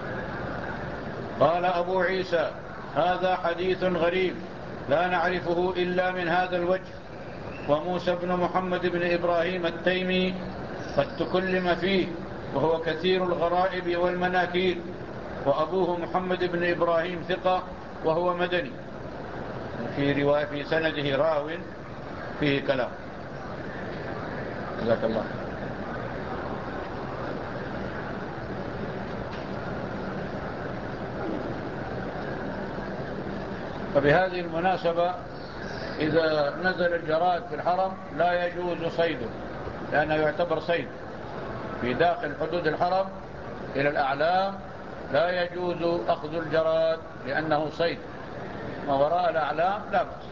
قال أبو عيسى هذا حديث غريب لا نعرفه إلا من هذا الوجه، وموسى بن محمد بن إبراهيم التيمي قد تكلم فيه وهو كثير الغرائب والمناكير، وأبوه محمد بن إبراهيم ثقة وهو مدني. في رواية في سنده راو فيه كلام. جزاك الله. فبهذه المناسبة إذا نزل الجراد في الحرم لا يجوز صيده، لأنه يعتبر صيد في داخل حدود الحرم إلى الأعلام. لا يجوز أخذ الجراد لأنه صيد، ما وراء الأعلام لا بأس.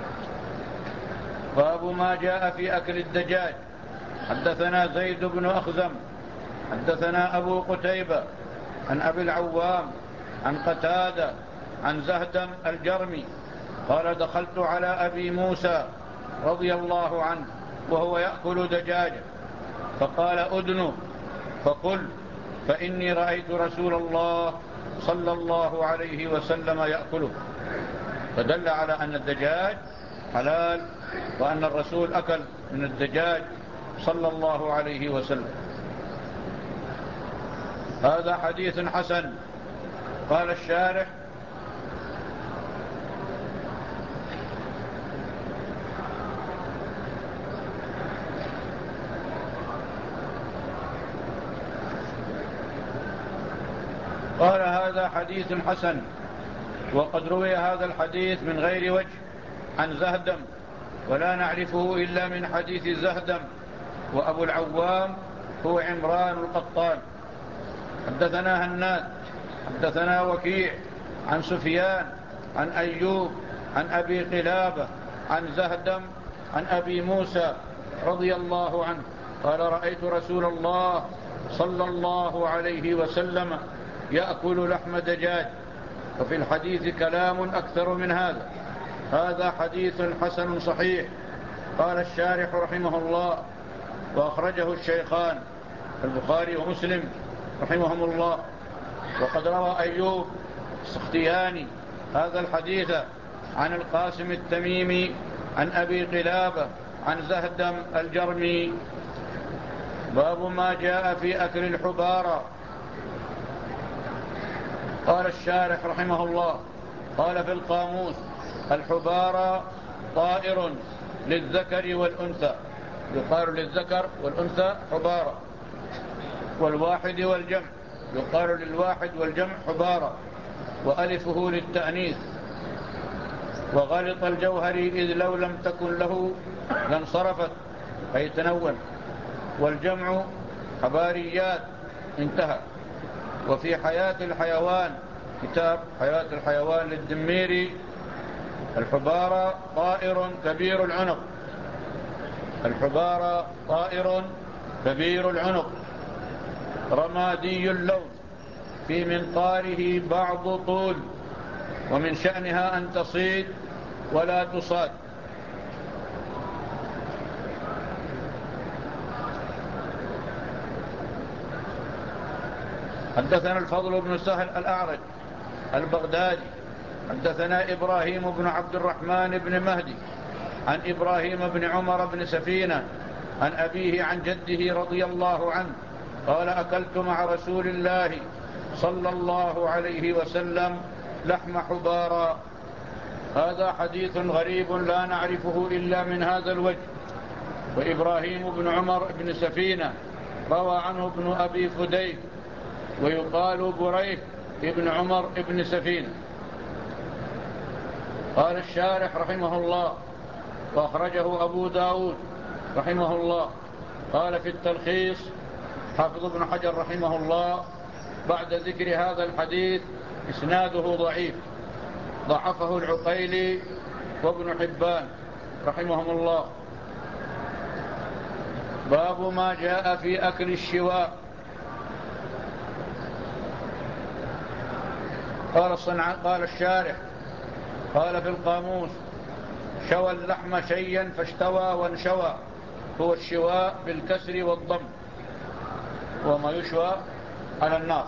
باب ما جاء في أكل الدجاج. حدثنا زيد بن أخزم حدثنا أبو قتيبة عن أبي العوام عن قتادة عن زهدم الجرمي قال دخلت على أبي موسى رضي الله عنه وهو يأكل دجاجة فقال أدنو فقل فإني رأيت رسول الله صلى الله عليه وسلم يأكله، فدل على أن الدجاج حلال وأن الرسول أكل من الدجاج صلى الله عليه وسلم. هذا حديث حسن. قال الشارح قال هذا حديث حسن، وقد روي هذا الحديث من غير وجه عن زهدم ولا نعرفه إلا من حديث زهدم، وأبو العوام هو عمران القطان. حدثنا هناد حدثنا وكيع عن سفيان عن أيوب عن أبي قلابة عن زهدم عن أبي موسى رضي الله عنه قال رأيت رسول الله صلى الله عليه وسلم يأكل لحم دجاج. وفي الحديث كلام أكثر من هذا. هذا حديث حسن صحيح. قال الشارح رحمه الله وأخرجه الشيخان البخاري ومسلم رحمهم الله. وقد روى أيوب السختياني هذا الحديث عن القاسم التميمي عن أبي قلابة عن زهدم الجرمي. باب ما جاء في أكل الحبارة. قال الشارح رحمه الله قال في القاموس الحبارة طائر للذكر والأنثى، يقال للذكر والأنثى حبارة، والواحد والجمع يقال للواحد والجمع حبارة، وألفه للتأنيث. وغلط الجوهري إذ لو لم تكن له لانصرفت أي تنون، والجمع حباريات انتهى. وفي حياة الحيوان كتاب حياة الحيوان للدميري الحبارة طائر كبير العنق، الحبارة طائر كبير العنق رمادي اللون في منقاره بعض طول، ومن شأنها أن تصيد ولا تصاد. حدثنا الفضل بن سهل الأعرج البغدادي حدثنا إبراهيم بن عبد الرحمن بن مهدي عن إبراهيم بن عمر بن سفينة عن أبيه عن جده رضي الله عنه قال أكلت مع رسول الله صلى الله عليه وسلم لحم حبارا. هذا حديث غريب لا نعرفه إلا من هذا الوجه. وإبراهيم بن عمر بن سفينة روى عنه ابن أبي فديك ويقال بريك ابن عمر ابن سفينة. قال الشارح رحمه الله وأخرجه أبو داود رحمه الله. قال في التلخيص حافظ ابن حجر رحمه الله بعد ذكر هذا الحديث إسناده ضعيف، ضعفه العقيلي وابن حبان رحمهم الله. باب ما جاء في أكل الشواء. قال الشارح قال في القاموس شوى اللحم شيئا فاشتوى وانشوى، هو الشواء بالكسر والضم وما يشوى على النار.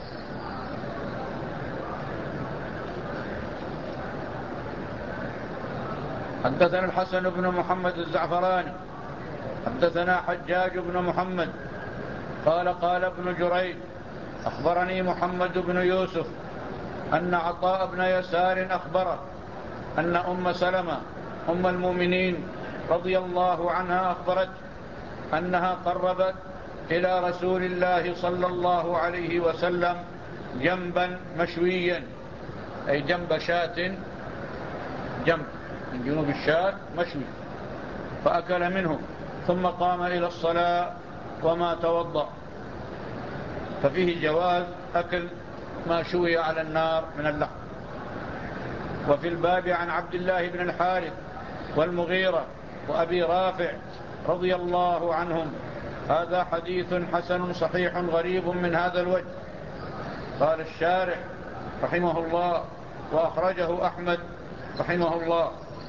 حدثنا الحسن بن محمد الزعفراني حدثنا حجاج بن محمد قال قال ابن جريج أخبرني محمد بن يوسف أن عطاء بن يسار أخبره أن أم سلمة أم المؤمنين رضي الله عنها أخبرت أنها قربت إلى رسول الله صلى الله عليه وسلم جنبا مشويا، أي جنب شاة، جنب من جنوب الشاة مشوي، فأكل منه ثم قام إلى الصلاة وما توضأ. ففيه جواز أكل ما شوي على النار من اللحم. وفي الباب عن عبد الله بن الحارث والمغيرة وأبي رافع رضي الله عنهم. هذا حديث حسن صحيح غريب من هذا الوجه. قال الشارح رحمه الله وأخرجه أحمد رحمه الله.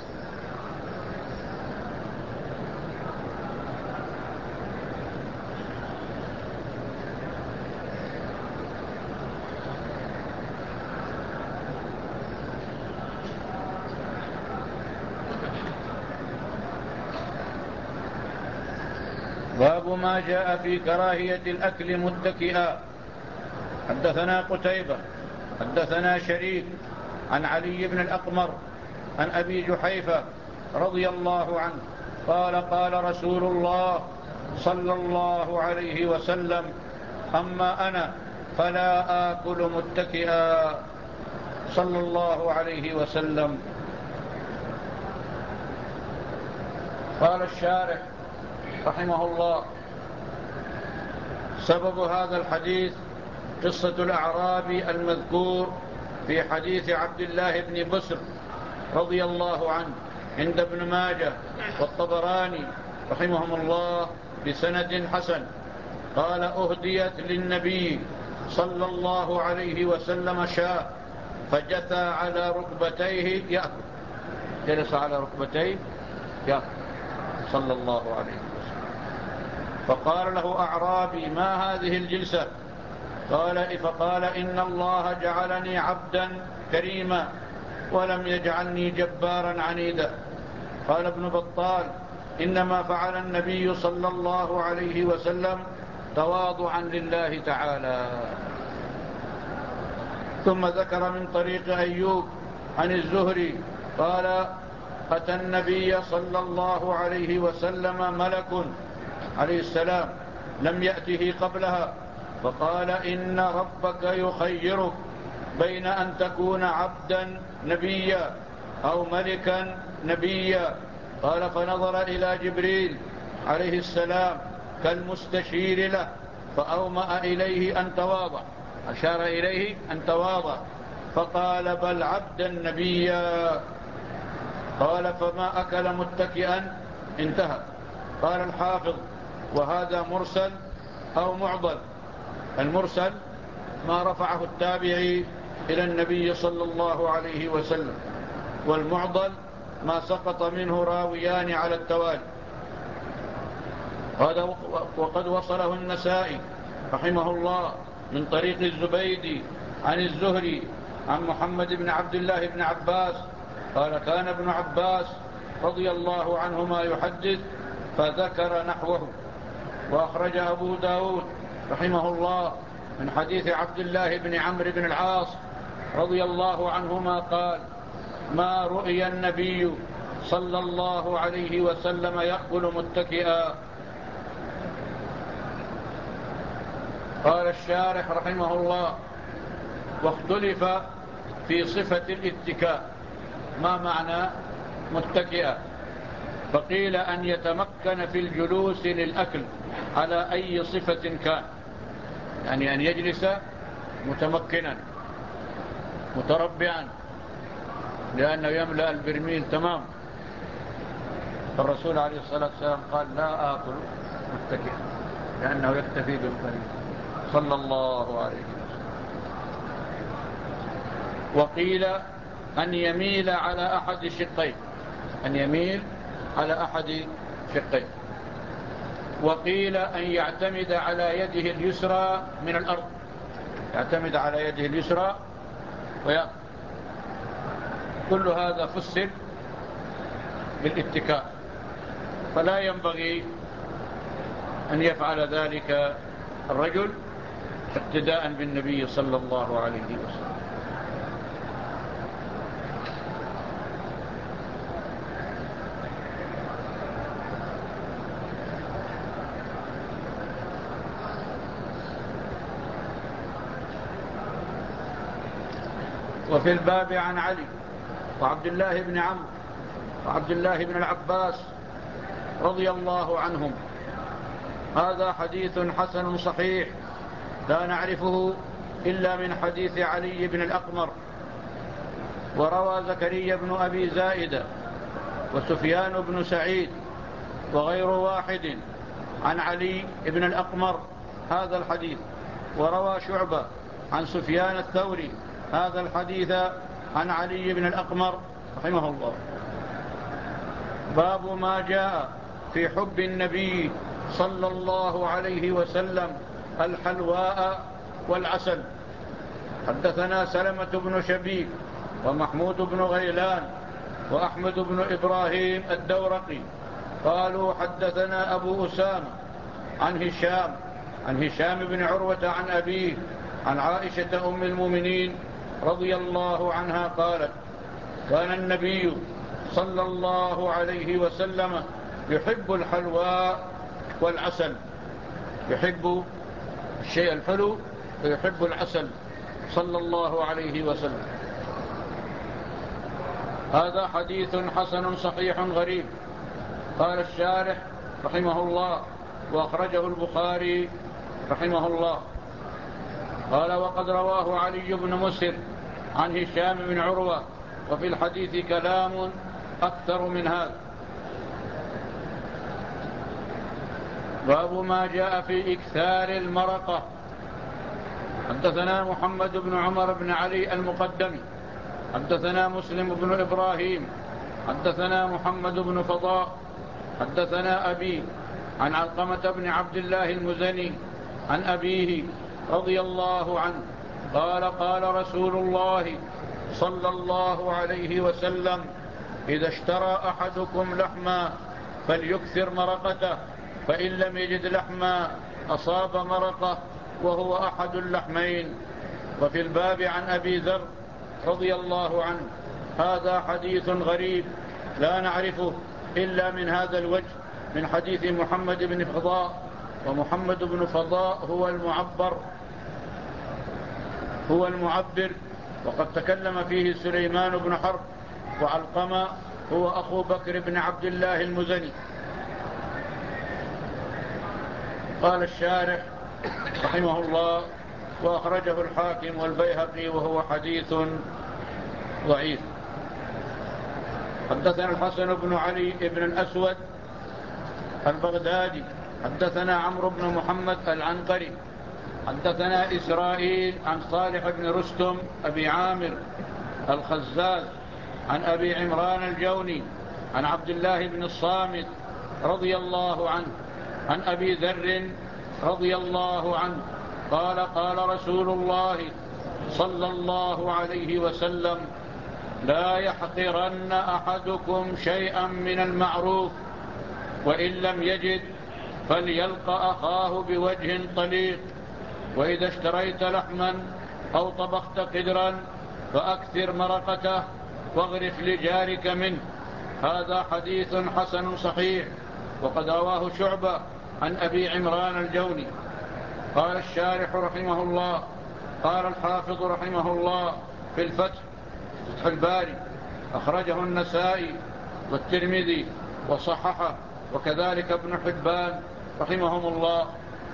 باب ما جاء في كراهية الأكل متكئا. حدثنا قتيبة حدثنا شريك عن علي بن الأقمر عن أبي جحيفة رضي الله عنه قال قال رسول الله صلى الله عليه وسلم: أما أنا فلا آكل متكئا، صلى الله عليه وسلم. قال الشارح رحمه الله: سبب هذا الحديث قصة الأعرابي المذكور في حديث عبد الله بن بسر رضي الله عنه عند ابن ماجه والطبراني رحمهم الله بسند حسن. قال: أهديت للنبي صلى الله عليه وسلم شاة فجثى على ركبتيه يأكل، جلس على ركبتيه يأكل صلى الله عليه وسلم. فقال له أعرابي: ما هذه الجلسة؟ فقال: إن الله جعلني عبدا كريما ولم يجعلني جبارا عنيدا. قال ابن بطال: إنما فعل النبي صلى الله عليه وسلم تواضعا لله تعالى. ثم ذكر من طريق أيوب عن الزهري قال: أتى النبي صلى الله عليه وسلم ملك عليه السلام لم يأته قبلها فقال: إن ربك يخيرك بين أن تكون عبدا نبيا أو ملكا نبيا. قال: فنظر إلى جبريل عليه السلام كالمستشير له فأومأ إليه أن تواضع، أشار إليه أن تواضع، فقال: بل عبدا نبيا. قال: فما أكل متكئا؟ انتهى. قال الحافظ: وهذا مرسل أو معضل. المرسل ما رفعه التابعي إلى النبي صلى الله عليه وسلم، والمعضل ما سقط منه راويان على التوالي. وقد وصله النسائي رحمه الله من طريق الزبيدي عن الزهري عن محمد بن عبد الله بن عباس قال: كان ابن عباس رضي الله عنهما يحدث فذكر نحوه. وأخرج أبو داود رحمه الله من حديث عبد الله بن عمرو بن العاص رضي الله عنهما قال: ما رؤي النبي صلى الله عليه وسلم يأكل متكئا. قال الشارح رحمه الله: واختلف في صفة الاتكاء، ما معنى متكئا؟ فقيل: أن يتمكن في الجلوس للأكل على أي صفة كان، يعني أن يجلس متمكنا متربعا، لأنه يملأ البرميل تمام. الرسول عليه الصلاة والسلام قال: لا آكل متكئا، لأنه يكتفي بالقليل صلى الله عليه وسلم. وقيل: أن يميل على أحد الشقين، أن يميل على أحد شقين. وقيل: أن يعتمد على يده اليسرى من الأرض، يعتمد على يده اليسرى ويأكل. كل هذا فسر بالاتكاء، فلا ينبغي أن يفعل ذلك الرجل اقتداء بالنبي صلى الله عليه وسلم. وفي الباب عن علي وعبد الله بن عمرو وعبد الله بن العباس رضي الله عنهم. هذا حديث حسن صحيح لا نعرفه إلا من حديث علي بن الأقمر. وروى زكريا بن أبي زائدة وسفيان بن سعيد وغير واحد عن علي بن الأقمر هذا الحديث. وروى شعبة عن سفيان الثوري هذا الحديث عن علي بن الأقمر رحمه الله. باب ما جاء في حب النبي صلى الله عليه وسلم الحلواء والعسل. حدثنا سلمة بن شبيب ومحمود بن غيلان وأحمد بن إبراهيم الدورقي قالوا حدثنا أبو أسامة عن هشام بن عروة عن أبيه عن عائشة أم المؤمنين رضي الله عنها قالت كان النبي صلى الله عليه وسلم يحب الحلواء والعسل، يحب الشيء الحلو ويحب العسل صلى الله عليه وسلم. هذا حديث حسن صحيح غريب. قال الشارح رحمه الله وأخرجه البخاري رحمه الله. قال وقد رواه علي بن مسهر عن هشام بن عروة وفي الحديث كلام أكثر من هذا. باب ما جاء في إكثار المرقة. حدثنا محمد بن عمر بن علي المقدمي حدثنا مسلم بن إبراهيم حدثنا محمد بن فضاء حدثنا أبي عن علقمة بن عبد الله المزني عن أبيه رضي الله عنه قال قال رسول الله صلى الله عليه وسلم إذا اشترى أحدكم لحما فليكثر مرقته، فإن لم يجد لحما أصاب مرقه وهو أحد اللحمين. وفي الباب عن أبي ذر رضي الله عنه. هذا حديث غريب لا نعرفه إلا من هذا الوجه من حديث محمد بن فضاء. ومحمد بن فضاء هو المعبر وقد تكلم فيه سليمان بن حرب. وعلقمة هو أخو بكر بن عبد الله المزني. قال الشارح رحمه الله وأخرجه الحاكم والبيهقي وهو حديث ضعيف. حدثنا الحسن بن علي بن الأسود البغدادي حدثنا عمرو بن محمد العنقري حدثنا إسرائيل عن صالح بن رستم أبي عامر الخزاز عن أبي عمران الجوني عن عبد الله بن الصامت رضي الله عنه عن أبي ذر رضي الله عنه قال قال رسول الله صلى الله عليه وسلم لا يحقرن أحدكم شيئا من المعروف وإن لم يجد فليلق أخاه بوجه طليق. وإذا اشتريت لحما أو طبخت قدرا فأكثر مرقته واغرف لجارك منه. هذا حديث حسن صحيح وقد رواه شعبة عن أبي عمران الجوني. قال الشارح رحمه الله قال الحافظ رحمه الله في الفتح الباري أخرجه النسائي والترمذي وصححه وكذلك ابن حبان رحمهم الله.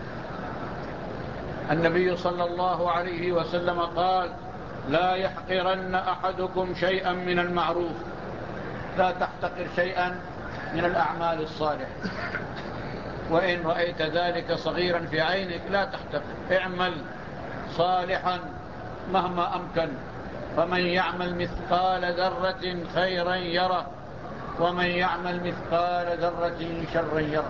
النبي صلى الله عليه وسلم قال لا يحقرن أحدكم شيئا من المعروف. لا تحتقر شيئا من الأعمال الصالحة، وإن رأيت ذلك صغيرا في عينك لا تحتقر، اعمل صالحا مهما أمكن. فمن يعمل مثقال ذرة خيرا يره ومن يعمل مثقال ذرة شرا يره.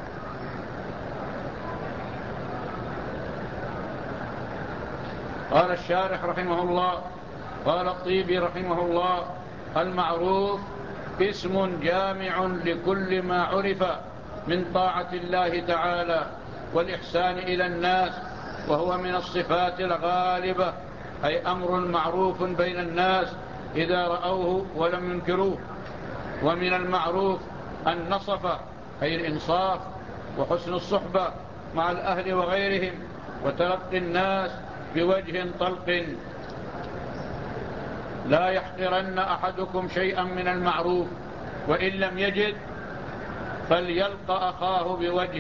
قال الشارح رحمه الله قال الطيبي رحمه الله المعروف اسم جامع لكل ما عرف من طاعة الله تعالى والإحسان إلى الناس وهو من الصفات الغالبة، أي أمر معروف بين الناس إذا رأوه ولم ينكروه. ومن المعروف النصفة، أي الإنصاف وحسن الصحبة مع الأهل وغيرهم، وتلقي الناس بوجه طلق. لا يحقرن أحدكم شيئا من المعروف، وإن لم يجد فليلقى أخاه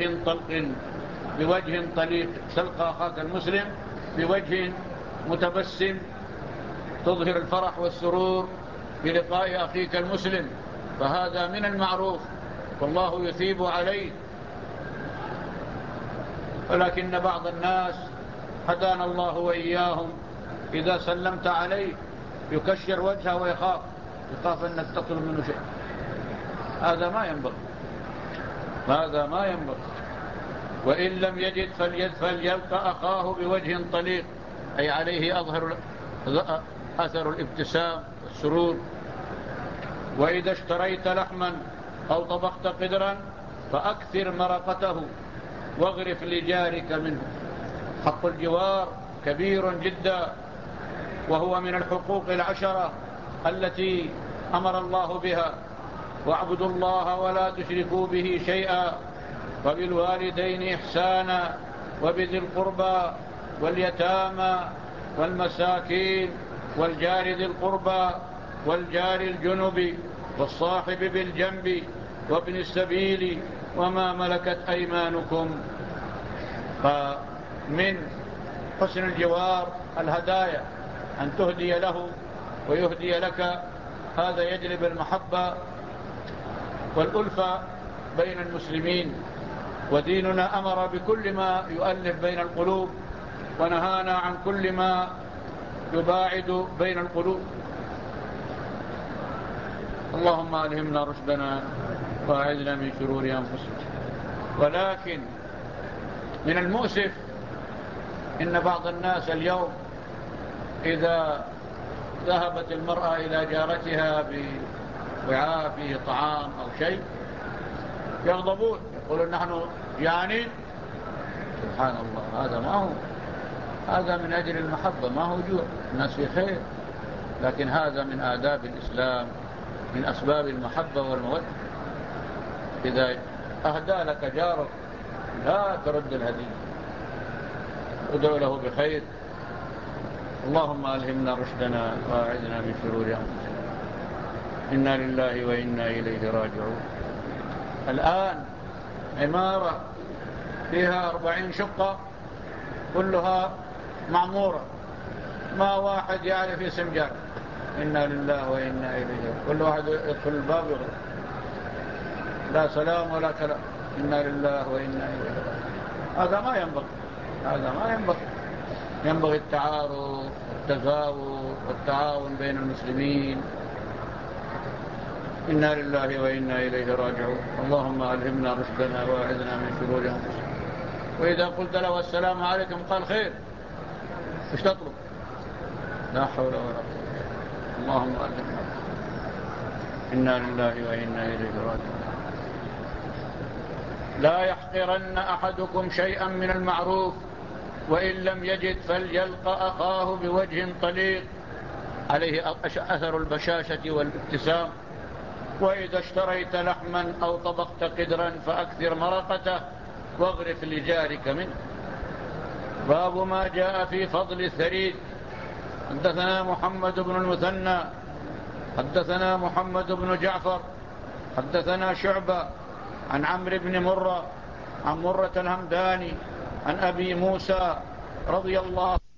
بوجه طليق. تلقى أخاك المسلم بوجه متبسم، تظهر الفرح والسرور بلقاء أخيك المسلم، فهذا من المعروف والله يثيب عليه. ولكن بعض الناس هدانا الله وإياهم إذا سلمت عليه يكشر وجهه ويخاف أنك تطلب منه شيء. هذا ما ينبغي. وإن لم يجد فليلقى أخاه بوجه طليق، أي عليه أثر الابتسام والسرور. وإذا اشتريت لحما أو طبخت قدرا فأكثر مرقته واغرف لجارك منه. حق الجوار كبير جدا، وهو من الحقوق العشرة التي أمر الله بها: واعبدوا الله ولا تشركوا به شيئا، وبالوالدين إحسانا، وبذي القربى واليتامى والمساكين والجار ذي القربى والجار الجنب والصاحب بالجنب وابن السبيل وما ملكت أيمانكم. فمن حسن الجوار الهدايا، أن تهدي له ويهدي لك. هذا يجلب المحبة والألفة بين المسلمين. وديننا أمر بكل ما يؤلف بين القلوب، ونهانا عن كل ما يباعد بين القلوب. اللهم ألهمنا رشدنا وأعذنا من شرور أنفسنا. ولكن من المؤسف إن بعض الناس اليوم إذا ذهبت المرأة إلى جارتها بوعاء فيه طعام أو شيء يغضبون، يقولون نحن يعني. سبحان الله، هذا ما هو، هذا من أجل المحبة، ما هو جوع، الناس في خير. لكن هذا من آداب الإسلام، من أسباب المحبة والمودة. إذا أهدى لك جارك لا ترد الهدية، ادعو له بخير. اللهم ألهمنا رشدنا وأعذنا من شرور أنفسنا. إنا لله وإنا إليه راجعون. الآن عمارة فيها 40 شقة كلها معمورة، ما واحد يعرف اسم جار. إنا لله وإنا إليه. كل واحد يدخل الباب يغلق، لا سلام ولا كلام. إنا لله وإنا إليه راجعون. هذا ما ينبغي. ينبغي التعارف والتزاور والتعاون بين المسلمين. إنا لله وإنا إليه راجعون. اللهم ألهمنا رشدنا وأعذنا من شرور أنفسنا. وإذا قلت له السلام عليكم قال خير، ايش تطلب؟ لا حول ولا قوة. اللهم ألهمنا. إنا لله وإنا إليه راجعون. لا يحقرن أحدكم شيئا من المعروف، وإن لم يجد فليلقى أخاه بوجه طليق، عليه أثر البشاشة والابتسام. وإذا اشتريت لحما أو طبخت قدرا فأكثر مرقته واغرف لجارك منه. باب ما جاء في فضل الثريد. حدثنا محمد بن المثنى حدثنا محمد بن جعفر حدثنا شعبة عن عمرو بن مرة عن مرة الهمداني عن أبي موسى رضي الله